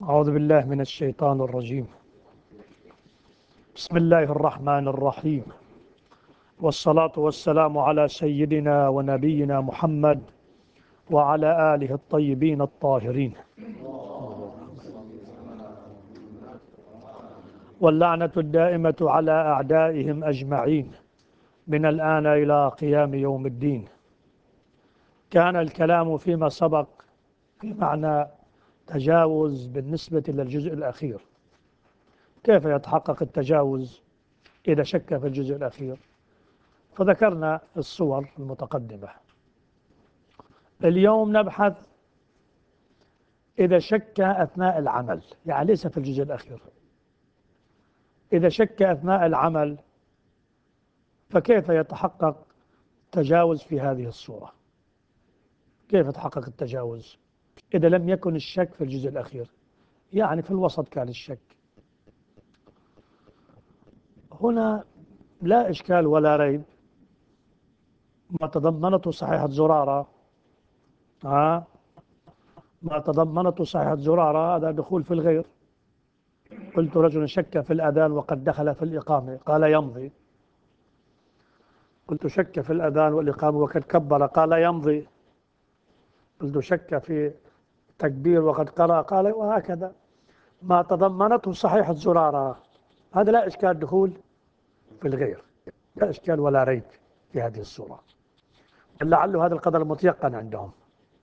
أعوذ بالله من الشيطان الرجيم. بسم الله الرحمن الرحيم، والصلاة والسلام على سيدنا ونبينا محمد وعلى آله الطيبين الطاهرين، واللعنة الدائمة على أعدائهم أجمعين من الآن إلى قيام يوم الدين. كان الكلام فيما سبق في معنى تجاوز بالنسبة للجزء الأخير. كيف يتحقق التجاوز إذا شك في الجزء الأخير؟ فذكرنا الصور المتقدمة. اليوم نبحث إذا شك أثناء العمل، يعني ليس في الجزء الأخير. إذا شك أثناء العمل فكيف يتحقق تجاوز في هذه الصورة؟ كيف يتحقق التجاوز إذا لم يكن الشك في الجزء الأخير، يعني في الوسط كان الشك؟ هنا لا إشكال ولا ريب، ما تضمنته صحيحة زرارة ما تضمنته صحيحة زرارة هذا دخول في الغير. قلت رجل شك في الأذان وقد دخل في الإقامة قال يمضي. قلت شك في الأذان والإقامة وقد كبر قال يمضي. قلت شك في تكبير وقد قرأ قال، وهكذا ما تضمنته صحيحة زرارة هذا لا إشكال دخول في الغير، لا إشكال ولا ريب في هذه الصورة، بل لعله هذا القدر متيقن عندهم.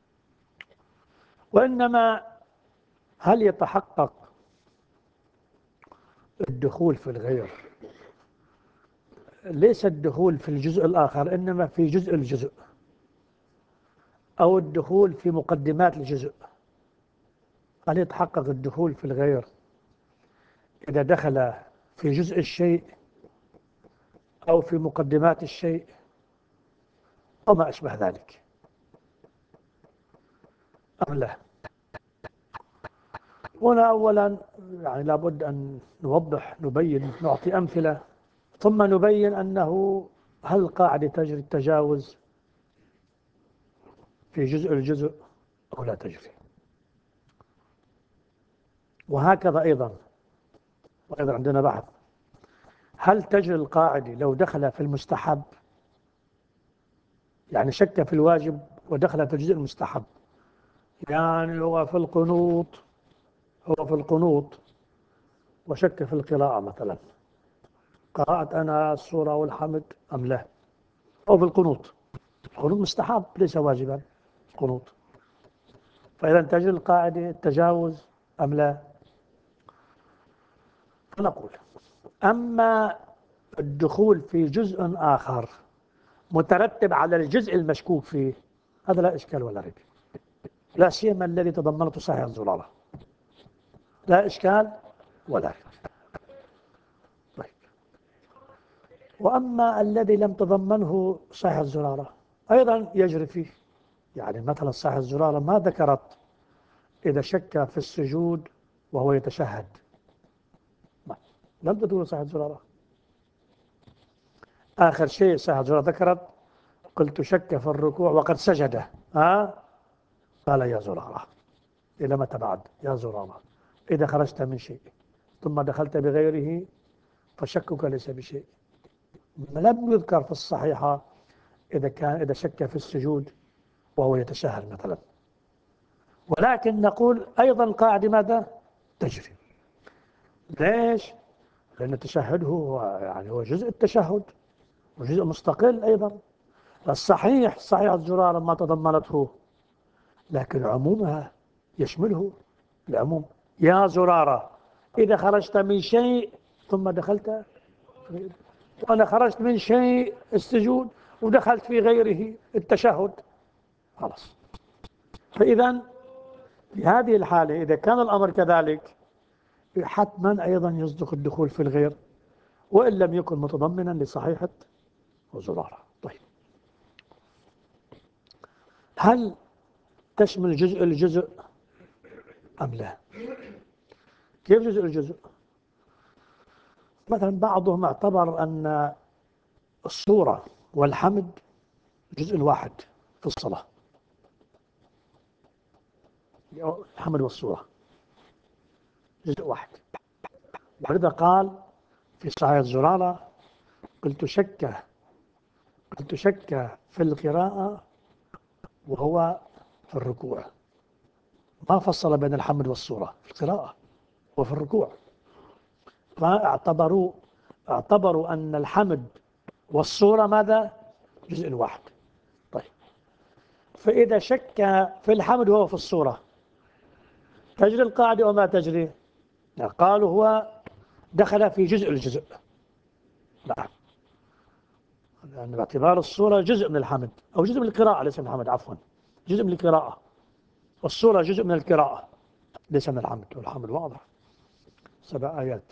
وإنما هل يتحقق الدخول في الغير؟ ليس الدخول في الجزء الآخر، إنما في جزء الجزء، أو الدخول في مقدمات الجزء. هل يتحقق الدخول في الغير إذا دخل في جزء الشيء أو في مقدمات الشيء أو ما أشبه ذلك أم لا؟ هنا أولا يعني لابد أن نوضح، نبين، نعطي أمثلة، ثم نبين أنه هل قاعدة تجري التجاوز في جزء الجزء أو لا تجري. وهكذا وأيضا عندنا بحث، هل تجري القاعدة لو دخل في المستحب؟ يعني شك في الواجب ودخل في الجزء المستحب، يعني هو في القنوط وشك في القراءة مثلا، قرأت أنا السورة والحمد أم لا، أو في القنوط مستحب ليس واجبا القنوط، فإذا تجري القاعدة التجاوز أم لا؟ فنقول أما الدخول في جزء آخر مترتب على الجزء المشكوك فيه هذا لا إشكال ولا ريب، لا سيما الذي تضمنته صحيح الزرارة، لا إشكال ولا ريب. طيب، وأما الذي لم تضمنه صحيح الزرارة أيضا يجري فيه، يعني مثلا صحيح الزرارة ما ذكرت إذا شك في السجود وهو يتشهد، لم تدور صحيح الزرارة. آخر شيء صحيح الزرارة ذكرت قلت شك في الركوع وقد سجد، قال يا زرارة. إلى متى بعد يا زرارة؟ إذا خرجت من شيء ثم دخلت بغيره فشكك ليس بشيء. لم يذكر في الصحيحة إذا شك في السجود وهو يتشهد مثلا، ولكن نقول أيضا القاعدة ماذا؟ تجري. ليش؟ لأن التشهد هو جزء التشهد وجزء مستقل أيضا. صحيح الزرارة ما تضمنته، لكن عمومها يشمله العموم. يا زرارة إذا خرجت من شيء ثم دخلت في غيره، وأنا خرجت من شيء السجود ودخلت في غيره التشهد، خلاص. فإذا في هذه الحالة إذا كان الأمر كذلك حتما أيضا يصدق الدخول في الغير وإن لم يكن متضمنا لصحيحة وزرارة. طيب، هل تشمل جزء الجزء أم لا؟ كيف جزء الجزء؟ مثلا بعضهم اعتبر أن الصورة والحمد جزء واحد في الصلاة، الحمد والصورة، جزء واحد. ولذا قال في صحيح زرارة: قلت شك في القراءة وهو في الركوع. ما فصل بين الحمد والصورة في القراءة وفي الركوع، اعتبروا أن الحمد والصورة ماذا؟ جزء واحد. طيب، فإذا شك في الحمد وهو في الصورة تجري القاعدة وما تجري؟ قالوا هو دخل في الجزء. نعم، لأن باعتبار الصورة جزء من الحمد أو جزء من القراءة، ليس من الحمد، عفوا، جزء من القراءة، والصورة جزء من القراءة ليس من الحمد، والحمد واضح 7 آيات.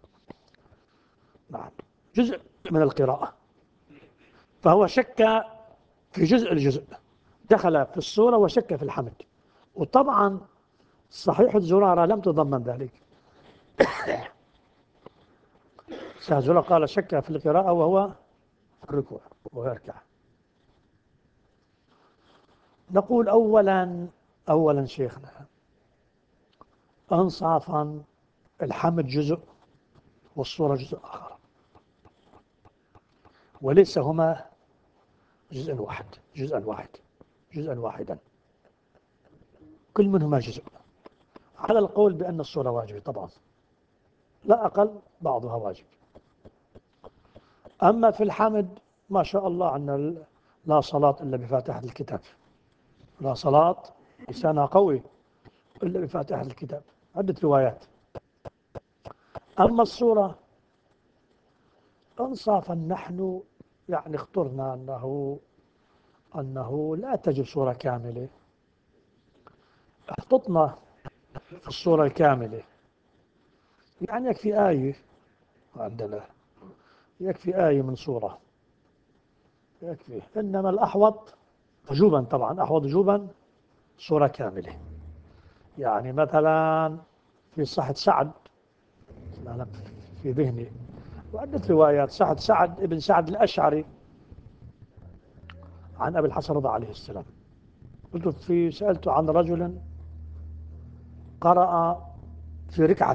نعم، جزء من القراءة، فهو شك في الجزء، دخل في الصورة وشك في الحمد. وطبعا صحيح الزرارة لم تضمن ذلك. زرارة قال شك في القراءة وهو في الركوع ويركع. نقول أولا شيخنا، أنصافا الحمد جزء والصورة جزء آخر، وليس هما جزءا واحدا، كل منهما جزء، على القول بأن الصورة واجبة طبعا، لا أقل، بعضها واجب. أما في الحمد ما شاء الله عنا لا صلاة إلا بفاتحة الكتاب، لا صلاة لسانها قوي إلا بفاتحة الكتاب، عدة روايات. أما الصورة إنصافا نحن يعني اخترنا أنه لا تجب صورة كاملة، احتطنا في الصورة الكاملة، يعني يكفي آية عندنا، يكفي آية من صورة يكفي. إنما الأحوط وجوبا، طبعا أحوط وجوبا صورة كاملة. يعني مثلا في صحة سعد، أنا في ذهني وعدة روايات، سعد ابن سعد الأشعري عن أبي الحسن رضا عليه السلام، سألت عن رجل قرأ في ركعة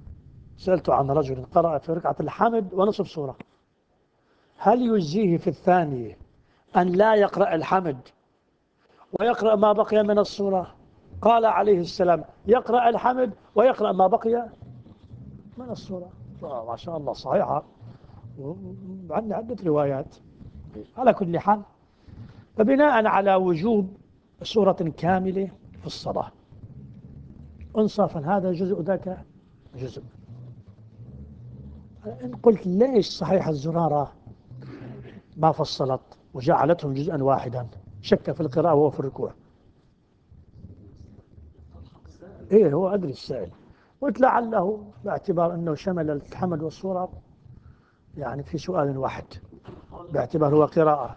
الحمد ونصف سورة، هل يجزيه في الثانية أن لا يقرأ الحمد ويقرأ ما بقي من السورة؟ قال عليه السلام: يقرأ الحمد ويقرأ ما بقي من السورة. ما شاء الله صحيحة، عندنا عدة روايات. على كل حال، فبناء على وجوب سورة كاملة في الصلاة، انصافا هذا جزء ذاك جزء. إن قلت ليش صحيح الزرارة ما فصلت وجعلتهم جزءا واحدا، شك في القراءة وهو في الركوع؟ إيه، هو أدري السائل، قلت لعله باعتبار أنه شمل الحمد والصورة يعني في سؤال واحد، باعتبار هو قراءة.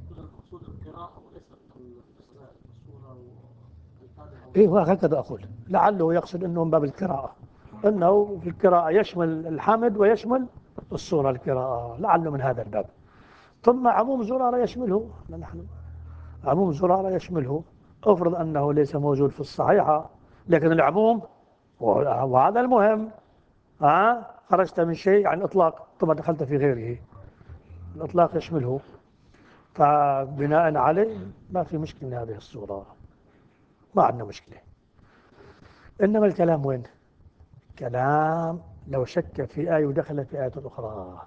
إيه، هو هكذا أقول، لعله يقصد أنه من باب القراءة، أنه في القراءة يشمل الحمد ويشمل الصورة القراءة، لعله من هذا الباب. ثم عموم زرارة يشمله، نحن عموم زرارة يشمله، افرض أنه ليس موجود في الصحيحة، لكن العموم وهذا المهم. خرجت من شيء عن الإطلاق ثم دخلت في غيره، الإطلاق يشمله، فبناء عليه ما في مشكلة من هذه الصورة، ما عندنا مشكلة. إنما الكلام وين؟ كلام لو شك في آية ودخل في آية أخرى،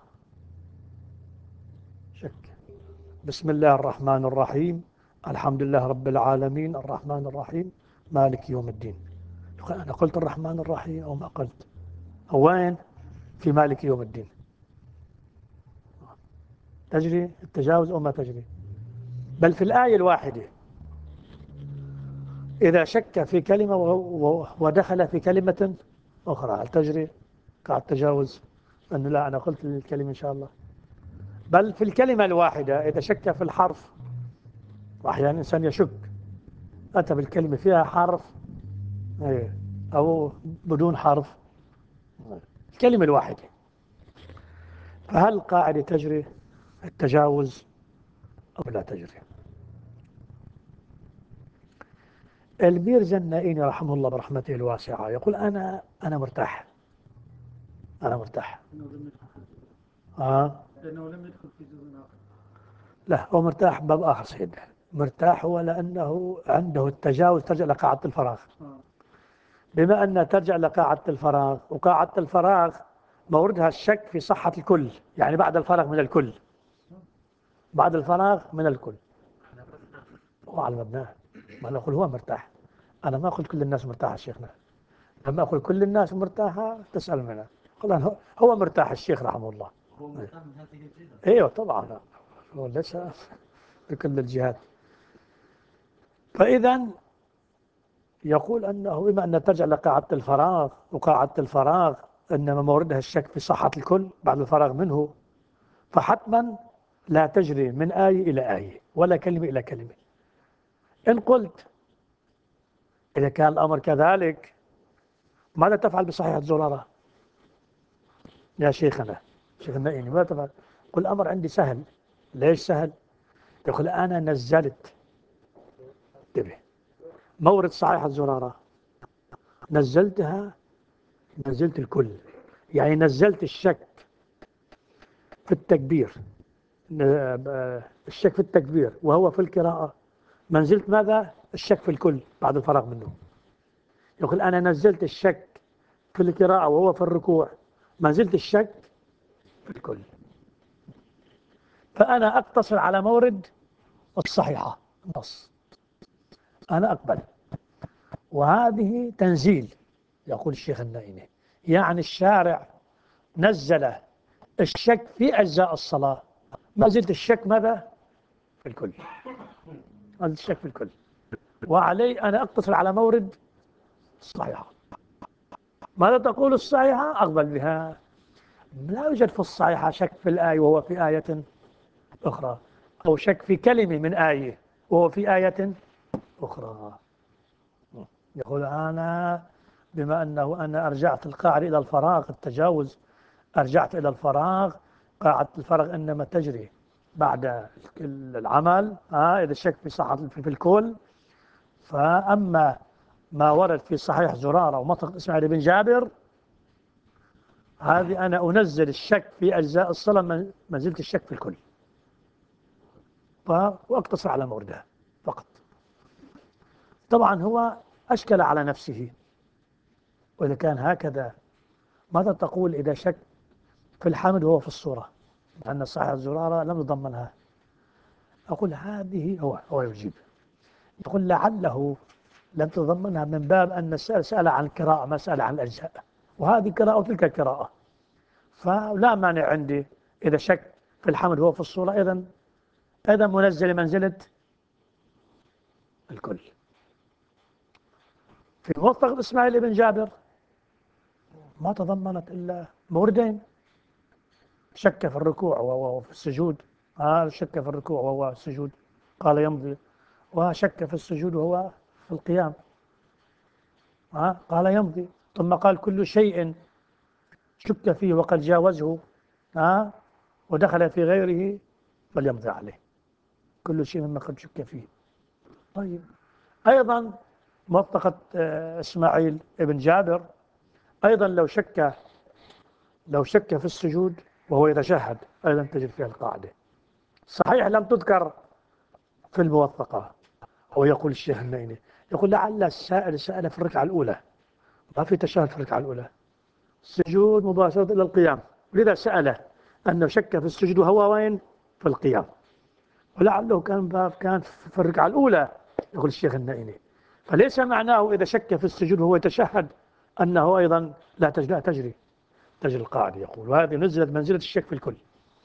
شك. بسم الله الرحمن الرحيم، الحمد لله رب العالمين الرحمن الرحيم مالك يوم الدين. أنا قلت الرحمن الرحيم أو ما قلت؟ أو وين في مالك يوم الدين؟ تجري التجاوز أو ما تجري؟ بل في الآية الواحدة إذا شك في كلمة ودخل في كلمة أخرى، هل تجري كالتجاوز؟ أنه لا، أنا قلت الكلمة إن شاء الله. بل في الكلمة الواحدة إذا شك في الحرف، وأحيانا الإنسان يشك، أتى بالكلمة فيها حرف أو بدون حرف، الكلمة الواحدة، فهل القاعدة تجري التجاوز أو لا تجري؟ الميرزا النائيني رحمه الله برحمته الواسعة يقول أنا مرتاح. أنا مرتاح. لأنه لم يدخل في جزء آخر. لا، هو مرتاح باب آخر سيدنا. مرتاح هو لأنه عنده التجاوز، ترجع لقاعدة الفراغ. بما أن ترجع لقاعدة الفراغ، وقاعدة الفراغ موردها الشك في صحة الكل، يعني بعد الفراغ من الكل. بعد الفراغ من الكل هو على مبناه. ما نقول هو مرتاح. أنا ما قلت كل الناس مرتاحة شيخنا. لما أقول كل الناس مرتاحة تسأل منها. هو مرتاح الشيخ رحمه الله. هو مرتاح من هذه الجهة. ايوه طبعا. هو ليس بكل الجهات. فإذا يقول أنه بما أن ترجع لقاعدة الفراغ، وقاعدة الفراغ إنما موردها الشك في صحة الكل بعد الفراغ منه، فحتما لا تجري من آية إلى آية ولا كلمة إلى كلمة. إن قلت إذا كان الأمر كذلك ماذا تفعل بصحيحة زرارة يا شيخنا؟ شيخنا إني ماذا تفعل؟ قل الأمر عندي سهل. ليش سهل؟ يقول أنا نزلت، انتبه، مورد صحيحة زرارة، نزلتها، نزلت الكل، يعني نزلت الشك في التكبير، الشك في التكبير وهو في القراءة. منزلت ماذا؟ الشك في الكل بعد الفراغ منه. يقول أنا نزلت الشك في القراءة وهو في الركوع، منزلت الشك في الكل. فأنا أقتصر على مورد الصحيحة، النص. أنا أقبل. وهذه تنزيل، يقول الشيخ النائمي، يعني الشارع نزل الشك في أجزاء الصلاة، ما زلت الشك ماذا؟ في الكل. ما زلت الشك في الكل. وعلي أنا أقتصر على مورد الصحيحة. ماذا تقول الصحيحة؟ أقبل بها. لا يوجد في الصحيحة شك في الآية وهو في آية أخرى، أو شك في كلمة من آية وهو في آية أخرى. يقول أنا بما أنه أنا أرجعت القاعدة إلى الفراغ، التجاوز، أرجعت إلى الفراغ. قاعدة الفراغ إنما تجري بعد العمل، إذا الشك في صحة في الكل. فأما ما ورد في صحيح زرارة ومطلق إسماعيل بن جابر، هذه أنا أنزل الشك في أجزاء الصلاة، ما زلت الشك في الكل، وأقتصر على موردها فقط. طبعا هو أشكل على نفسه. وإذا كان هكذا ماذا تقول إذا شك في الحمد وهو في الصورة، أن صحيح الزرارة لم يضمنها؟ أقول هذه هو يجيب، يقول لعله لم تضمنها من باب أن السائل سأل عن القراءة ما سأل عن الأجزاء، وهذه قراءة وتلك قراءة. فلا مانع عندي إذا شك في الحمد وهو في الصورة، إذا منزل منزلة الكل. في موثق إسماعيل بن جابر ما تضمنت إلا موردين: شك في الركوع وهو في السجود، شك في الركوع وهو السجود قال يمضي، وشك في السجود وهو في القيام قال يمضي. ثم قال كل شيء شك فيه وقد جاوزه ودخل في غيره فليمضي عليه. كل شيء مما قد شك فيه. طيب، أيضا موثقة إسماعيل بن جابر أيضا لو شك في السجود وهو يتشهد أيضا تجد فيها القاعدة. صحيح لم تذكر في الموثقة. هو يقول الشيخ النيني، يقول لعل السائل سأل في الركعة الأولى، ما في تشهد في الركعة الأولى، السجود مباشرة إلى القيام، لذا سأله أنه شك في السجود وهو وين؟ في القيام. ولعله كان في الركعة الأولى، يقول الشيخ النائمي. فليس معناه إذا شك في السجود وهو يتشهد أنه أيضا لا تجري القاعدة. يقول وهذه نزلت منزلة الشك في الكل.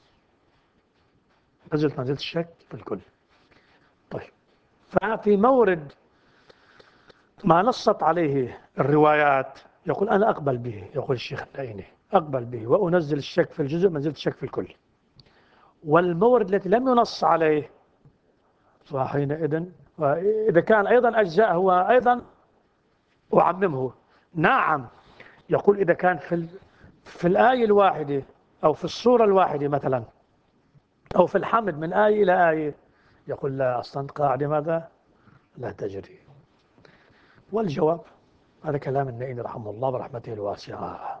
نزلت منزلة الشك في الكل. طيب، ففي مورد ما نصت عليه الروايات يقول أنا أقبل به، يقول الشيخ النائمي أقبل به وأنزل الشك في الجزء منزلة الشك في الكل. والمورد التي لم ينص عليه فحينئذ إذا كان أيضا أجزاء هو أيضا أعممه. نعم، يقول إذا كان في الآية الواحدة أو في السورة الواحدة مثلا، أو في الحمد من آية إلى آية، يقول لا، أصلا قاعدة ماذا؟ لا تجري. والجواب هذا كلام النائي رحمه الله برحمته الواسعة.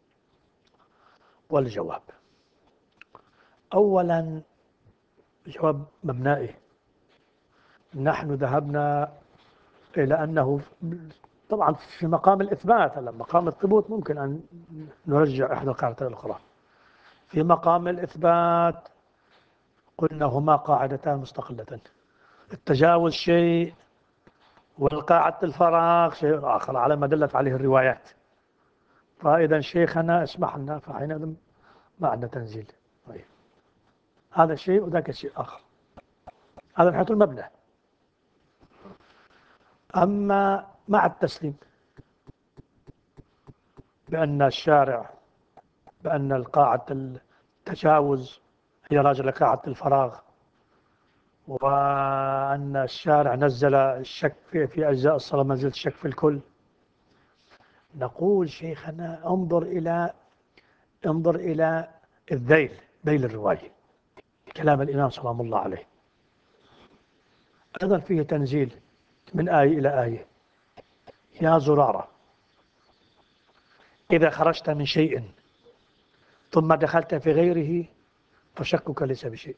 والجواب أولا جواب مبنائي. نحن ذهبنا إلى أنه طبعا في مقام الإثبات. هلا مقام الثبوت ممكن أن نرجع إحدى القاعدتين الأخرى. في مقام الإثبات قلنا هما قاعدتان مستقلتان، التجاوز شيء والقاعدة الفراغ شيء آخر على ما دلت عليه الروايات. فإذا شيخنا اسمح لنا فحينئذ ما عندنا تنزيل. طيب هذا شيء وذاك شيء آخر. هذا من حيث المبنى. أما مع التسليم بأن الشارع بأن القاعدة التجاوز هي راجع لقاعدة الفراغ، وأن الشارع نزل الشك في أجزاء الصلاة منزل الشك في الكل، نقول شيخنا انظر إلى الذيل، ذيل الرواية، كلام الإمام سلام الله عليه، أيضا فيه تنزيل من آية إلى آية. يا زرارة إذا خرجت من شيء ثم دخلت في غيره فشكك ليس بشيء.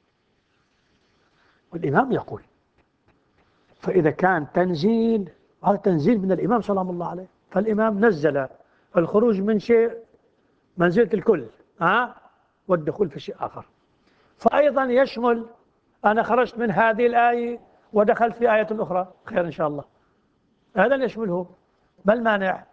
والإمام يقول فإذا كان تنزيل، هذا تنزيل من الإمام سلام الله عليه، فالإمام نزل الخروج من شيء منزلة الكل والدخول في شيء آخر. فأيضا يشمل أنا خرجت من هذه الآية ودخلت في آية أخرى، خير إن شاء الله، هذا يشمله. ما المانع؟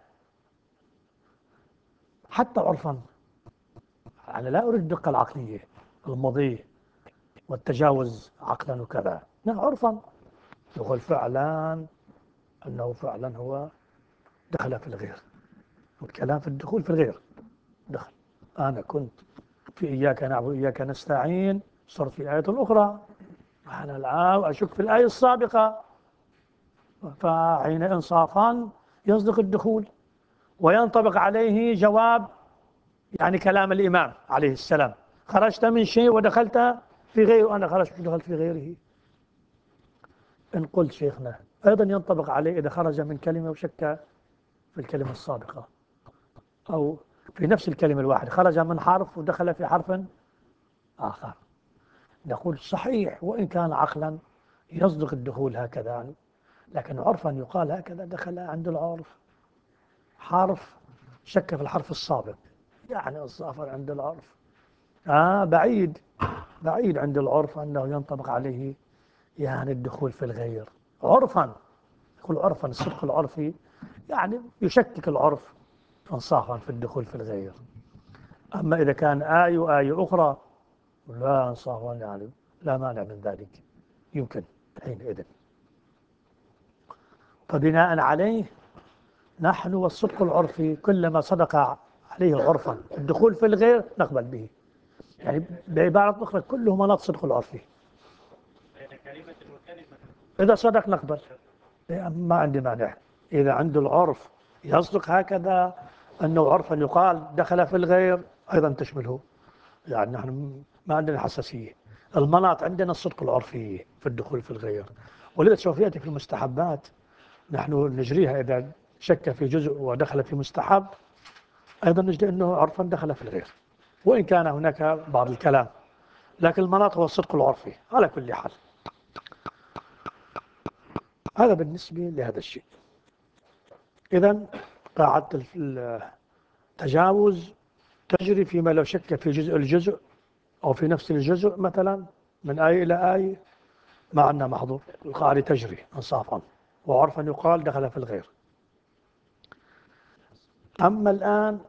حتى عرفا، أنا لا أريد الدقة العقلية المضي والتجاوز عقلا وكذا، لا، عرفا يقول فعلا أنه فعلا هو دخل في الغير، والكلام في الدخول في الغير دخل. أنا كنت في إياك نعبد وإياك نستعين، صرت في آية أخرى، أنا الآن أشك في الآية السابقة، فحين إنصافا يصدق الدخول وينطبق عليه جواب يعني كلام الإمام عليه السلام، خرجت من شيء ودخلت في غيره، أنا خرجت ودخلت في غيره. إن قلت شيخنا أيضا ينطبق عليه إذا خرج من كلمة وشك في الكلمة السابقة، أو في نفس الكلمة الواحدة خرج من حرف ودخل في حرف آخر، نقول صحيح وإن كان عقلا يصدق الدخول هكذا، لكن عرفا يقال هكذا دخل عند العرف حرف شك في الحرف السابق، يعني الصافر عند العرف بعيد عند العرف أنه ينطبق عليه يعني الدخول في الغير عرفا. يقول عرفا الصدق العرفي يعني يشكك العرف انصافا في الدخول في الغير. أما إذا كان آية وآية أخرى لا انصافا يعني لا مانع من ذلك يمكن حينئذ. فبناء عليه نحن والصدق العرفي كلما صدق عليه عرفا الدخول في الغير نقبل به، يعني بعبارة أخرى كله مناط صدق العرفي. إذا صدق نقبل، ما عندي مانع. إذا عند العرف يصدق هكذا أنه عرفا يقال دخل في الغير أيضا تشمله، يعني نحن ما عندنا حساسية. المناط عندنا الصدق العرفي في الدخول في الغير، ولذا سوف يأتي في المستحبات نحن نجريها إذا شك في جزء ودخل في مستحب أيضا نجد أنه عرفا دخل في الغير، وإن كان هناك بعض الكلام، لكن المناط هو الصدق العرفي على كل حال. هذا بالنسبة لهذا الشيء. إذن قاعدة التجاوز تجري فيما لو شك في الجزء أو في نفس الجزء مثلا من آية إلى آية ما عندنا محظور، القاعدة تجري انصافا وعرفا يقال دخل في الغير. أما الآن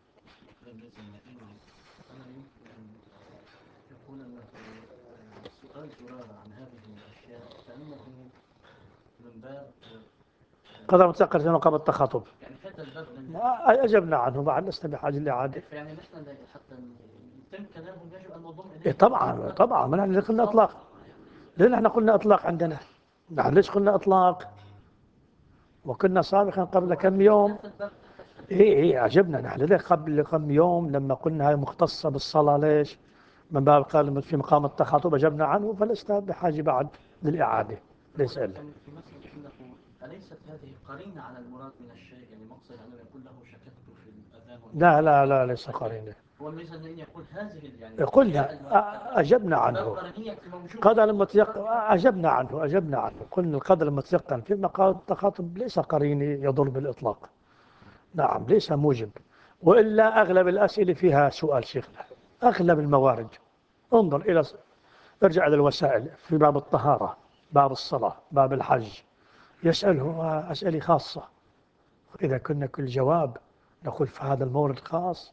يقول أنه سؤال زرارة عن هذه الأشياء كأنه من باب قدر متأخر في مقام التخاطب، يعني حتى الباب أجبنا عنه بعد لسنا بحاجة لإعادة. يعني نحن حتى يتم كلامهم يجب أن نضم إيه إليه طبعا ما نحن قلنا إطلاق، ليه نحن قلنا إطلاق عندنا؟ نحن ليش قلنا إطلاق؟ وكنا سابقا قبل كم يوم إيه عجبنا نحن ليه قبل كم يوم لما قلنا هاي مختصة بالصلاة، ليش؟ من باب قال في مقام التخاطب أجبنا عنه، فلسنا بحاجة بعد للإعادة، ليس إلا في مسألة أنه أليست هذه قرينة على المراد من الشيء؟ يعني مقصد أنه يقول له شككت في الأذان لا لا لا، ليس قرينة. هو ليس أن يقول هذه يعني قلنا المؤكدة. أجبنا عنه. القرينية موجودة. قدر المتيقن أجبنا عنه. قلنا القدر المتيقن في مقام التخاطب ليس قريني يضر بالإطلاق. نعم، ليس موجب. وإلا أغلب الأسئلة فيها سؤال شيخنا، أغلب الموارد. انظر ارجع إلى الوسائل في باب الطهارة، باب الصلاة، باب الحج، يسأله أسئلة خاصة. إذا كنا كل جواب نقول في هذا المورد خاص،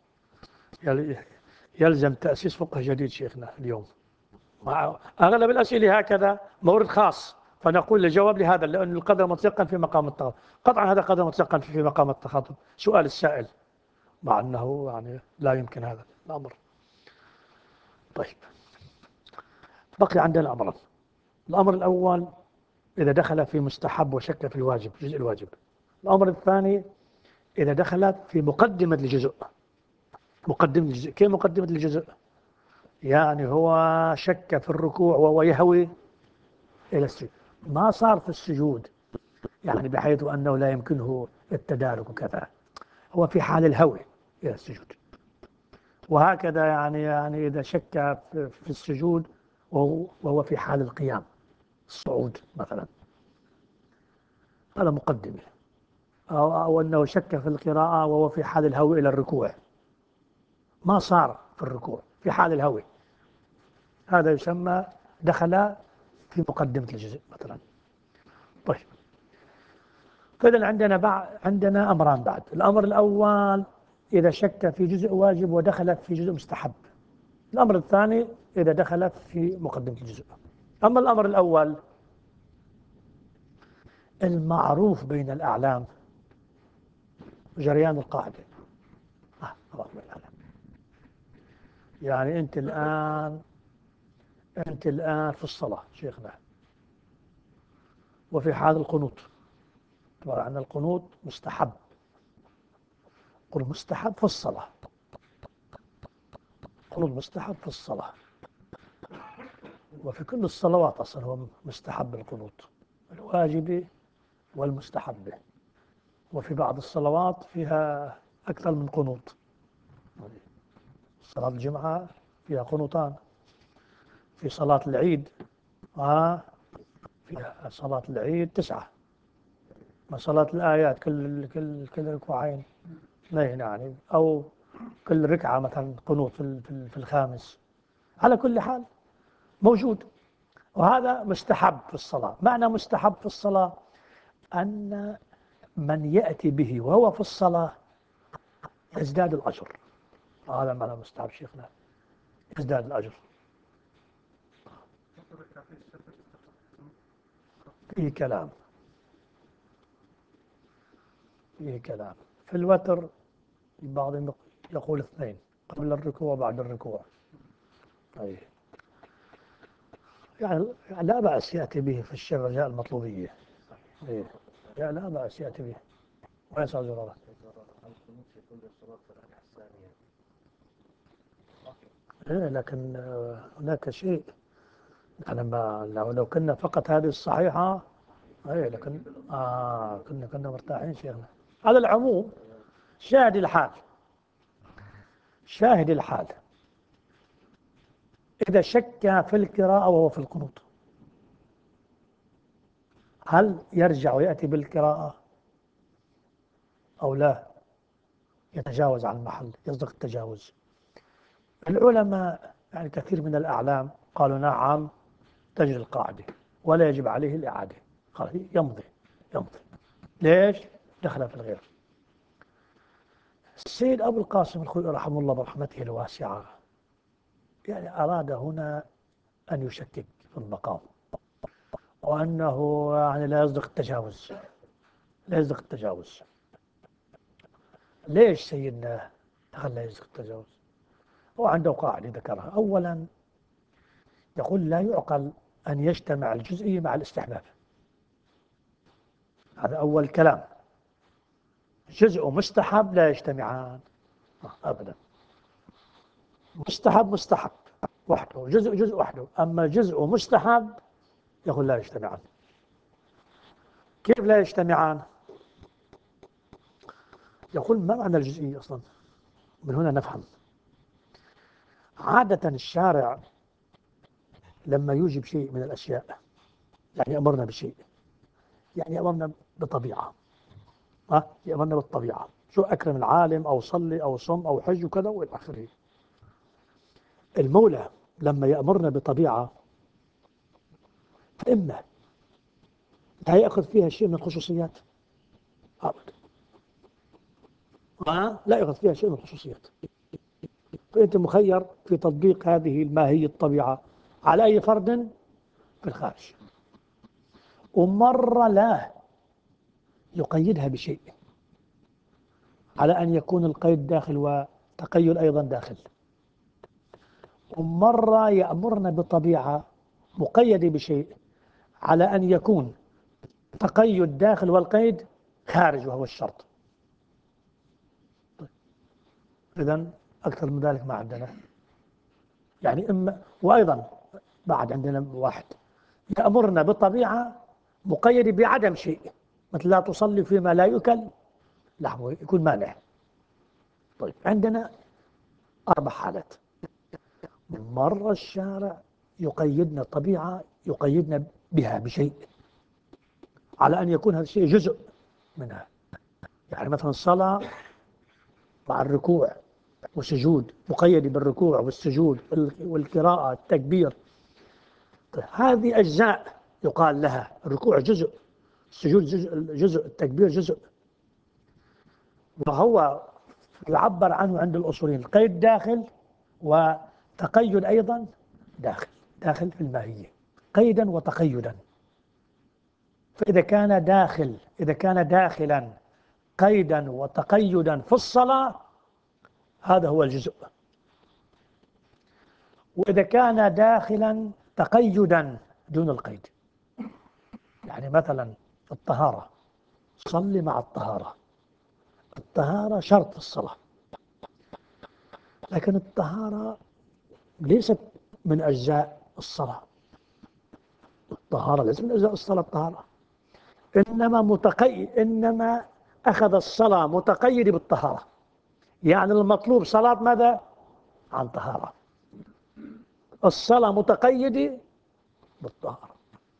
يلزم تأسيس فقه جديد شيخنا اليوم. مع أغلب الأسئلة هكذا مورد خاص، فنقول الجواب لهذا لأن القدر متيقن في مقام التخاطب. قطعا هذا قدر متيقن في مقام التخاطب، سؤال السائل، مع أنه يعني لا يمكن هذا الأمر. طيب، بقي عندنا أمران. الأمر الأول إذا دخل في مستحب وشك في الواجب، جزء الواجب. الأمر الثاني إذا دخل في مقدمة الجزء. مقدمة الجزء، كيف مقدمة الجزء؟ يعني هو شك في الركوع وهو يهوي إلى السجود، ما صار في السجود، يعني بحيث أنه لا يمكنه التدارك وكذا، هو في حال الهوي إلى السجود. وهكذا يعني إذا شك في السجود وهو في حال القيام، الصعود مثلا، هذا مقدمة. أو أنه شك في القراءة وهو في حال الهوي إلى الركوع، ما صار في الركوع، في حال الهوي، هذا يسمى دخل في مقدمة الجزء مثلا. طيب، فإذا عندنا أمران بعد. الأمر الأول إذا شك في جزء واجب ودخلت في جزء مستحب. الأمر الثاني إذا دخلت في مقدمة الجزء. أما الأمر الأول، المعروف بين الأعلام جريان القاعدة. معروف بين الأعلام. يعني أنت الآن في الصلاة شيخنا، وفي حال القنوت. طبعا أن القنوت مستحب، قل مستحب في الصلاة، قنوت مستحب في الصلاة، وفي كل الصلوات أصلا هو مستحب القنوت، الواجب والمستحب. وفي بعض الصلوات فيها أكثر من قنوت. صلاة الجمعة فيها قنوتان، في صلاة العيد فيها صلاة العيد 9، ما صلاة الآيات كل ركوعين اثنين يعني، أو كل ركعة مثلا قنوت في الخامس. على كل حال موجود، وهذا مستحب في الصلاة. معنى مستحب في الصلاة أن من يأتي به وهو في الصلاة يزداد الأجر. هذا معنى مستحب شيخنا، يزداد الأجر. فيه كلام، فيه كلام. في الوتر البعض يقول 2 قبل الركوع وبعد الركوع. أي يعني لا بأس يأتي به في الشر رجاء المطلوبية. أي لا بأس يأتي به ويسعى زراره. القنوت في كل الصلاة في الركعة الثانية. لكن هناك شيء، أنا ما لو كنا فقط هذه الصحيحة، لكن كنا مرتاحين شيخنا. على العموم، شاهد الحال، شاهد الحال إذا شك في القراءة وهو في القنوت، هل يرجع ويأتي بالقراءة أو لا يتجاوز عن المحل، يصدق التجاوز؟ العلماء يعني كثير من الأعلام قالوا نعم تجري القاعدة ولا يجب عليه الإعادة، قال يمضي. ليش؟ دخل في الغير. السيد أبو القاسم الخوئي رحمه الله برحمته الواسعة يعني أراد هنا أن يشكك في المقام، وأنه يعني لا يصدق التجاوز، لا يصدق التجاوز. ليش سيدنا دخل لا يصدق التجاوز؟ هو عنده قاعدة ذكرها. أولا يقول لا يعقل أن يجتمع الجزئي مع الاستحباب، هذا أول كلام. جزء مستحب لا يجتمعان أبدا. مستحب وحده، جزء وحده. أما جزء مستحب يقول لا يجتمعان. كيف لا يجتمعان؟ يقول ما معنى الجزئية أصلا؟ من هنا نفهم. عادة الشارع لما يوجب شيء من الأشياء، يعني أمرنا بشيء، يعني أمرنا بطبيعة، يأمرنا بالطبيعة، شو أكرم العالم أو صلي أو صم أو حج وكذا وإلى آخره. المولى لما يأمرنا بطبيعة فإما لا يأخذ فيها شيء من الخصوصيات أبدا، لا يأخذ فيها شيء من الخصوصيات. فأنت مخير في تطبيق هذه الماهية الطبيعة على أي فرد في الخارج، ومرة لا يقيدها بشيء على أن يكون القيد داخل وتقيد أيضا داخل، ومرة يأمرنا بطبيعة مقيدة بشيء على أن يكون تقيد داخل والقيد خارج وهو الشرط. طيب. إذن أكثر من ذلك ما عندنا. يعني إما وأيضا بعد عندنا واحد يأمرنا بطبيعة مقيدة بعدم شيء، مثل لا تصلي فيما لا يؤكل لحمه، يكون مانع. طيب عندنا 4 حالات. مرة الشارع يقيدنا طبيعة يقيدنا بها بشيء على أن يكون هذا الشيء جزء منها، يعني مثلا الصلاة مع الركوع والسجود مقيدة بالركوع والسجود والقراءة التكبير. طيب هذه أجزاء يقال لها الركوع جزء، السجود جزء، التكبير جزء، وهو يعبر عنه عند الأصوليين القيد داخل وتقيد أيضا داخل في الماهية، قيدا وتقيدا. فإذا كان داخلا قيدا وتقيدا في الصلاة هذا هو الجزء، وإذا كان داخلا تقيدا دون القيد، يعني مثلا الطهارة، صلي مع الطهارة، الطهارة شرط في الصلاة، لكن الطهارة ليست من أجزاء الصلاة، الطهارة ليست من أجزاء الصلاة الطهارة، إنما أخذ الصلاة متقيد بالطهارة، يعني المطلوب صلاة ماذا؟ عن طهارة، الصلاة متقيدة بالطهارة.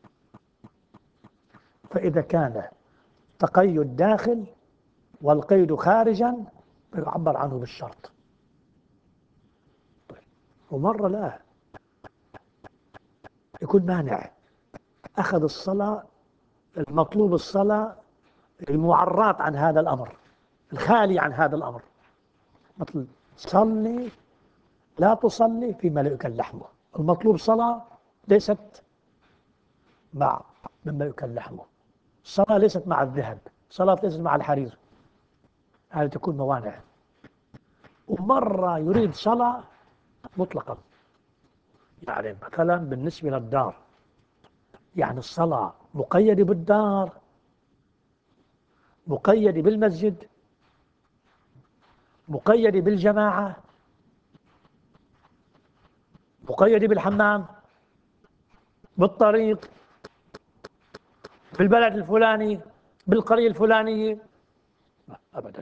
فإذا كان تقيد داخل والقيد خارجا يعبر عنه بالشرط. طيب. ومرة لا يكون مانع، أخذ الصلاة المطلوب الصلاة المعرات عن هذا الأمر، الخالي عن هذا الأمر، مثل صلي لا تصلي فيما لا يؤكل لحمه، المطلوب صلاة ليست مع مما يؤكل لحمه، الصلاة ليست مع الذهب، الصلاة ليست مع الحرير، هذه تكون موانع. ومرة يريد صلاة مطلقا، يعني مثلا بالنسبة للدار، يعني الصلاة مقيدة بالدار، مقيدة بالمسجد، مقيدة بالجماعة، مقيدة بالحمام، بالطريق، بالبلد الفلاني، بالقرية الفلانية. أبدا.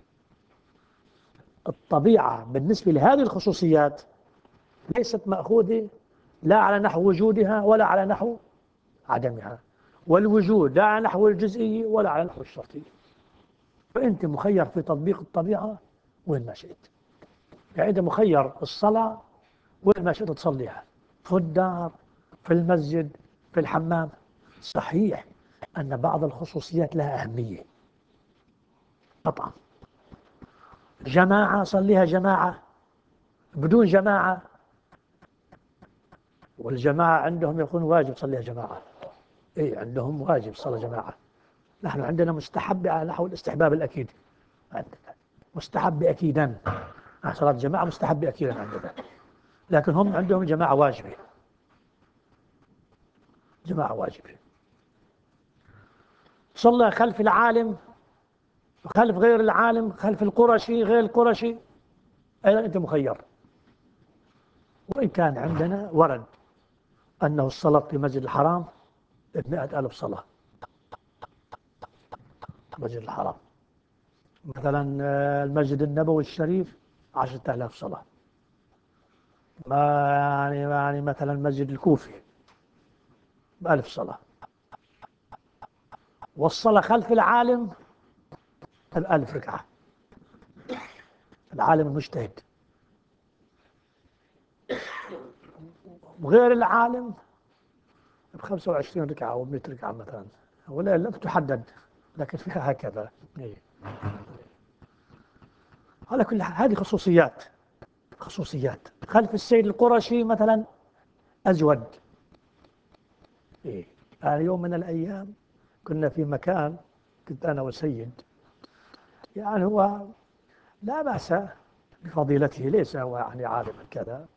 الطبيعة بالنسبة لهذه الخصوصيات ليست مأخوذة لا على نحو وجودها ولا على نحو عدمها، والوجود لا على نحو الجزئية ولا على نحو الشرطية. فأنت مخير في تطبيق الطبيعة وين ما شئت، يعني أنت مخير الصلاة وين ما شئت تصليها، في الدار، في المسجد، في الحمام. صحيح أن بعض الخصوصيات لها أهمية طبعا، جماعة صليها جماعة، بدون جماعة، والجماعة عندهم يكون واجب صليها جماعة، إيه عندهم واجب صلاة جماعة، نحن عندنا مستحب على نحو الاستحباب الأكيد، مستحب أكيدا، صلاة جماعة مستحب أكيدا عندنا، لكن هم عندهم جماعة واجبة، جماعة واجبة. صلى خلف العالم، خلف غير العالم، خلف القرشي غير القرشي، أيضا أنت مخير. وإن كان عندنا ورد أنه الصلاة في المسجد الحرام ب100,000 صلاة، المسجد الحرام. مثلا المسجد النبوي الشريف 10,000 صلاة. ما يعني مثلا المسجد الكوفي ب1000 صلاة. والصلاة خلف العالم 1000 ركعة. العالم المجتهد. وغير العالم ب25 ركعة أو 100 ركعة مثلا، ولا لم تحدد، لكن فيها هكذا. إيه. على كل حال هذه خصوصيات. خصوصيات. خلف السيد القرشي مثلا أزود. إيه. يوم من الأيام كنا في مكان، كنت أنا وسيد، يعني هو لا بأس بفضيلته، ليس هو يعني عالما كذا.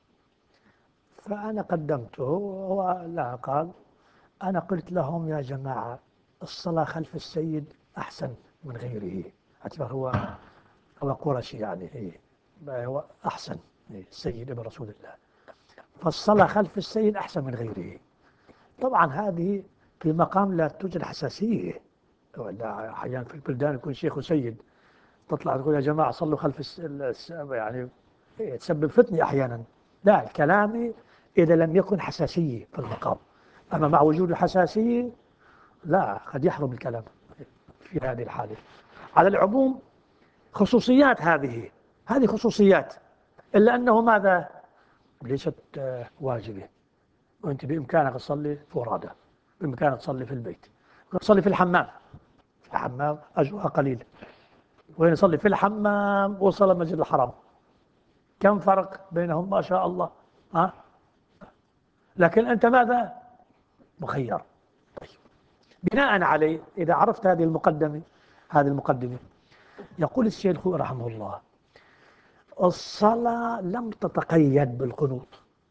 فأنا قدمته وهو لا قال. أنا قلت لهم يا جماعة الصلاة خلف السيد أحسن من غيره. اعتبر هو قرشي يعني. إيه. هو أحسن. إيه. السيد ابن رسول الله. فالصلاة خلف السيد أحسن من غيره. طبعا هذه في مقام لا توجد حساسية. ولا أحيانا في البلدان يكون شيخ وسيد، تطلع تقول يا جماعة صلوا خلف يعني تسبب فتنة أحيانا. لا، الكلام إذا لم يكن حساسية في المقام. أما مع وجود الحساسية لا، قد يحرم الكلام في هذه الحالة. على العموم خصوصيات هذه خصوصيات، إلا أنه ماذا؟ ليست واجبة. وأنت بإمكانك تصلي فرادى، بإمكانك تصلي في البيت، تصلي في الحمام. في الحمام أجرها قليل. وين يصلي في الحمام وصل المسجد الحرام، كم فرق بينهم ما شاء الله. ها؟ لكن أنت ماذا؟ مخير. طيب. بناء عليه إذا عرفت هذه المقدمة يقول الشيخ رحمه الله: الصلاة لم تتقيد بالقنوط،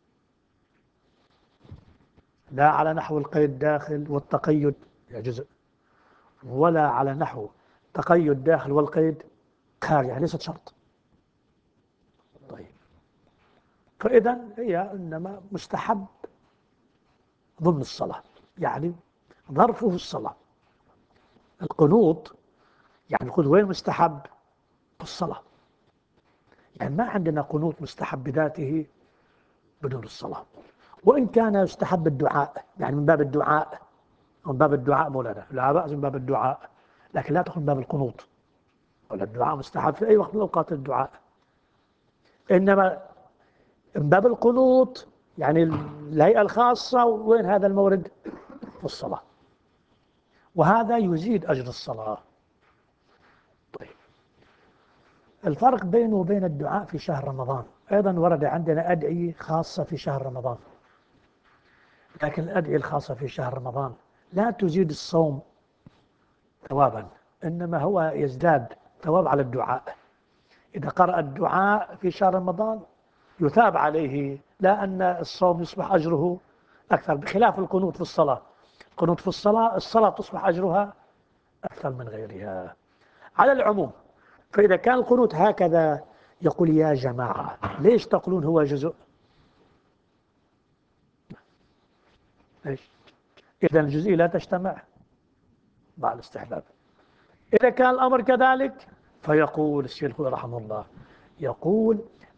لا على نحو القيد داخل والتقيد جزء، ولا على نحو تقيد داخل والقيد خارج، يعني ليست شرط. طيب. فإذا هي إنما مستحب ضمن الصلاة، يعني ظرفه الصلاة. القنوط يعني القنوط وين مستحب؟ في الصلاة. يعني ما عندنا قنوط مستحب بذاته بدون الصلاة. وإن كان يستحب الدعاء، يعني من باب الدعاء، من باب الدعاء مولانا لا بأس من باب الدعاء، لكن لا تدخل من باب القنوط. ولا الدعاء مستحب في أي وقت من أوقات الدعاء، إنما من باب القنوط يعني الهيئة الخاصة. وين هذا المورد؟ في الصلاة. وهذا يزيد أجر الصلاة. طيب. الفرق بينه وبين الدعاء في شهر رمضان، أيضا ورد عندنا أدعية خاصة في شهر رمضان، لكن الأدعية الخاصة في شهر رمضان لا تزيد الصوم ثوابا، إنما هو يزداد ثواب على الدعاء. إذا قرأ الدعاء في شهر رمضان يثاب عليه، لا أن الصوم يصبح أجره أكثر، بخلاف القنوت في الصلاة. القنوت في الصلاة تصبح أجرها أكثر من غيرها. على العموم فإذا كان القنوت هكذا يقول يا جماعة ليش تقولون هو جزء؟ ليش؟ إذا الجزئية لا تجتمع مع الاستحباب. إذا كان الأمر كذلك فيقول الشيخ رحمه الله، يقول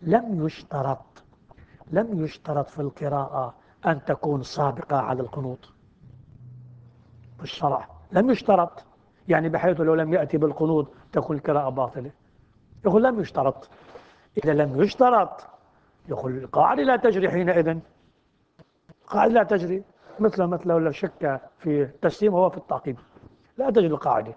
لم يشترط في القراءة أن تكون سابقة على القنوت في الشرع. لم يشترط، يعني بحيث لو لم يأتي بالقنوت تكون القراءة باطلة. يقول لم يشترط. إذا لم يشترط يقول القاعدة لا تجري حينئذ. القاعدة لا تجري، مثل لو شك في التسليم وهو في التعقيب، لا تجري القاعدة.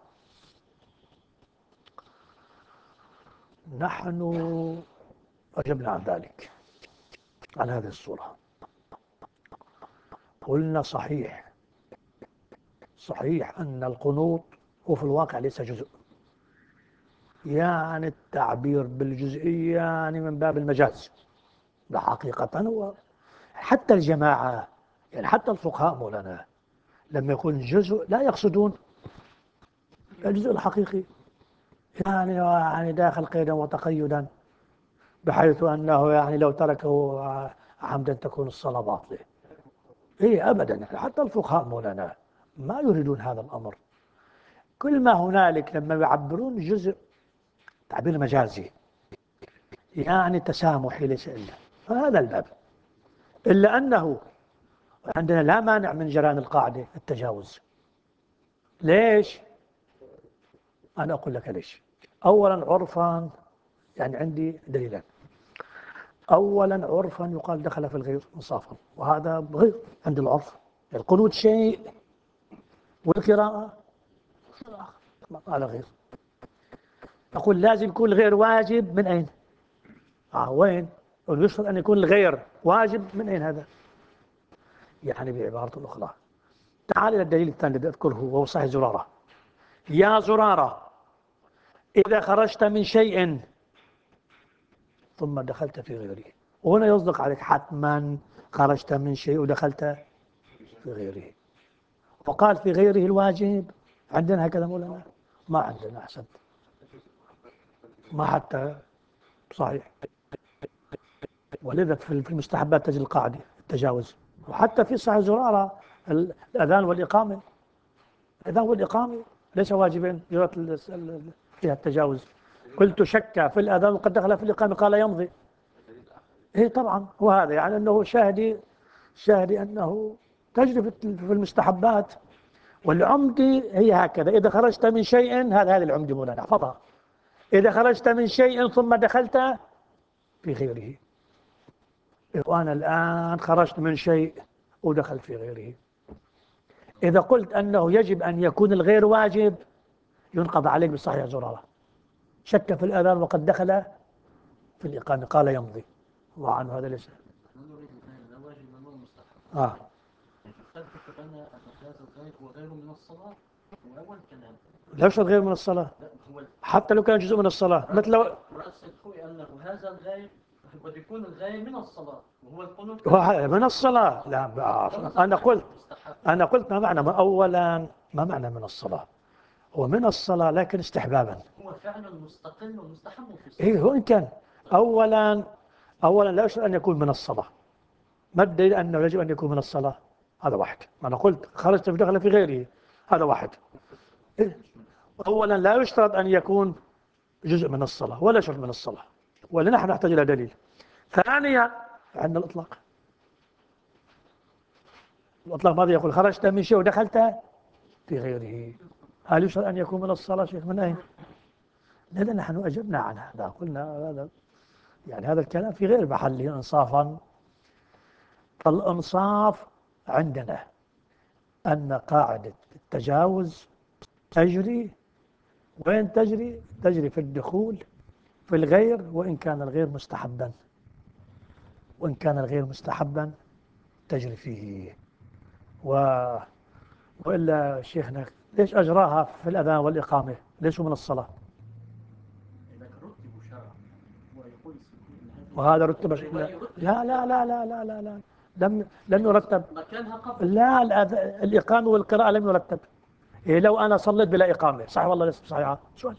نحن أجبنا عن ذلك، عن هذه الصورة. قلنا صحيح أن القنوط هو في الواقع ليس جزء، يعني التعبير بالجزئية يعني من باب المجاز. لا حقيقة هو حتى الجماعة، يعني حتى الفقهاء مولانا لما يكون جزء لا يقصدون الجزء الحقيقي، يعني داخل قيدا وتقيدا، بحيث أنه يعني لو تركه عمدا تكون الصلاة باطلة. إيه أبدا، حتى الفقهاء مولانا ما يريدون هذا الأمر. كل ما هنالك لما يعبرون جزء تعبير مجازي، يعني تسامحي ليس إلا، فهذا الباب. إلا أنه عندنا لا مانع من جريان القاعدة التجاوز. ليش؟ أنا أقول لك ليش. أولا عرفا، يعني عندي دليلان. أولا عرفا يقال دخل في الغير انصافا، وهذا غير عند العرف. القنوت شيء والقراءة على غير. أقول لازم يكون الغير واجب، من أين؟ وين؟ ويشترط أن يكون الغير واجب، من أين هذا؟ يعني بعبارة أخرى، تعال إلى الدليل الثاني الذي أذكره وهو صحيح زرارة. يا زرارة، إذا خرجت من شيء ثم دخلت في غيره، وهنا يصدق عليك حتما خرجت من شيء ودخلت في غيره. وقال في غيره الواجب، عندنا هكذا مولانا؟ ما عندنا. أحسنت، ما حتى صحيح. ولذا في المستحبات تجد القاعدة التجاوز. وحتى في صحيح زرارة الأذان والإقامة، الأذان والإقامة ليس واجبين، فيها التجاوز. قلت شك في الأذان وقد دخل في الإقامة قال يمضي. إيه طبعا، وهذا يعني أنه شاهدي أنه تجري في المستحبات. والعمدة هي هكذا، إذا خرجت من شيء، هذه العمدة مولانا احفظها، إذا خرجت من شيء ثم دخلت في غيره. وأنا الآن خرجت من شيء ودخلت في غيره. إذا قلت أنه يجب أن يكون الغير واجب، ينقض عليك بالصحيح زرارة. شك في الأذان وقد دخل في الإقامة قال يمضي. الله عنه هذا ليس. نريد الآن لا واجب ولا مستحب. آه قد اتفقنا أن هذا الغير هو غير من الصلاة، هو أول كلام. لا يشرط غير من الصلاة، لا، هو حتى لو كان جزء من الصلاة. مثل لو رأس الخوي أنه هذا الغير قد يكون الغير من الصلاة، وهو القنوت هو من الصلاة. لا مستحب. أنا قلت ما معنى أولا، ما معنى من الصلاة؟ هو من الصلاة لكن استحبابا. هو فعل مستقل ومستحب في الصلاة. إيه هو إن كان أولا لا يشرط أن يكون من الصلاة. ما الدليل أنه يجب أن يكون من الصلاة؟ هذا واحد. أنا قلت خرجت في دخل في غيره، هذا واحد. إيه؟ أولا لا يشترط أن يكون جزء من الصلاة ولا شرط من الصلاة، ولا نحن نحتاج إلى دليل. ثانيا عندنا الإطلاق. الإطلاق ماذا يقول؟ خرجت من شيء ودخلت في غيره. هل يشرط أن يكون من الصلاة؟ شيخ من أين؟ لذا نحن أجبنا عن هذا، قلنا هذا يعني هذا الكلام في غير محله إنصافا. فالإنصاف عندنا أن قاعدة التجاوز تجري وين تجري؟ تجري في الدخول في الغير، وإن كان الغير مستحبا، وإن كان الغير مستحبا تجري فيه. وإلا شيخنا ليش أجراها في الأذان والإقامة؟ ليش من الصلاة؟ إذا رتبوا شرعا ويقول وهذا رتب لا لم يرتب. مكانها قبل. لا الإقامة والقراءة لم يرتب. إيه لو أنا صليت بلا إقامة صحيح والله ليس صحيحة؟ سؤال.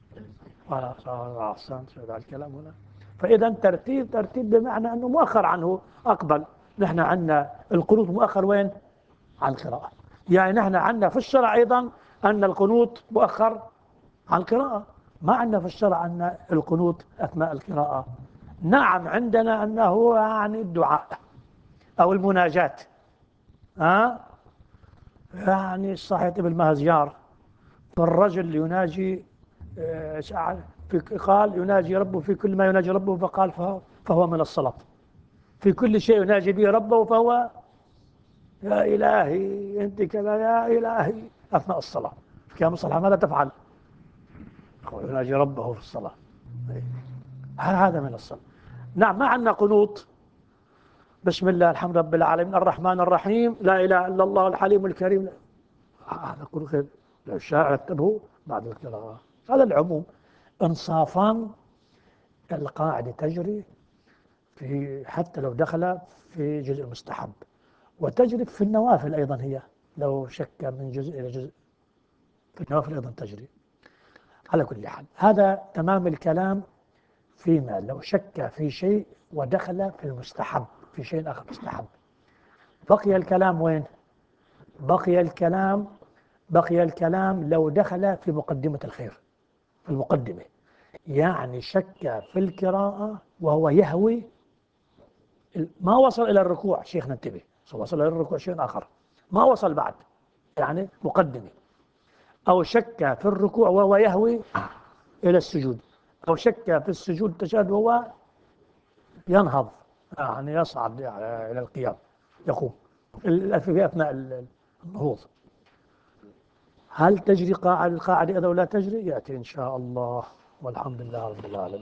أحسنت هذا الكلام هنا. فإذا ترتيب بمعنى أنه مؤخر عنه أقبل. نحن عندنا القنوت مؤخر وين؟ عن القراءة. يعني نحن عندنا في الشرع أيضا أن القنوت مؤخر عن القراءة. ما عندنا في الشرع أن القنوت أثناء القراءة. نعم عندنا أنه يعني الدعاء أو المناجاة. يعني صحيح ابن مهزيار، فالرجل يناجي قال يناجي ربه في كل ما يناجي ربه، فقال فهو من الصلاة. في كل شيء يناجي به ربه فهو يا إلهي أنت كذا يا إلهي أثناء الصلاة. كما الصلاة ماذا تفعل؟ يناجي ربه في الصلاة. هذا من الصلاة. نعم ما عندنا قنوط بسم الله الحمد رب العالمين الرحمن الرحيم لا إله إلا الله الحليم الكريم. هذا كل خير لو شاء رتبه بعد القراءة. هذا العموم. انصافا القاعدة تجري في حتى لو دخل في جزء مستحب، وتجري في النوافل أيضا. هي لو شك من جزء إلى جزء في النوافل أيضا تجري. على كل حال هذا تمام الكلام فيما لو شك في شيء ودخل في المستحب، في شيء آخر مستحب. بقي الكلام وين؟ بقي الكلام بقي الكلام لو دخل في مقدمة الخير، في المقدمة، يعني شك في القراءة وهو يهوي، ما وصل إلى الركوع، شيخنا انتبه، وصل إلى الركوع شيء آخر، ما وصل بعد، يعني مقدمة، أو شك في الركوع وهو يهوي إلى السجود، أو شك في السجود تشهد وهو ينهض، يعني يصعد يعني إلى القيام، يقوم في أثناء النهوض. هل تجري القاعدة إذا ولا تجري؟ يأتي إن شاء الله، والحمد لله رب العالمين.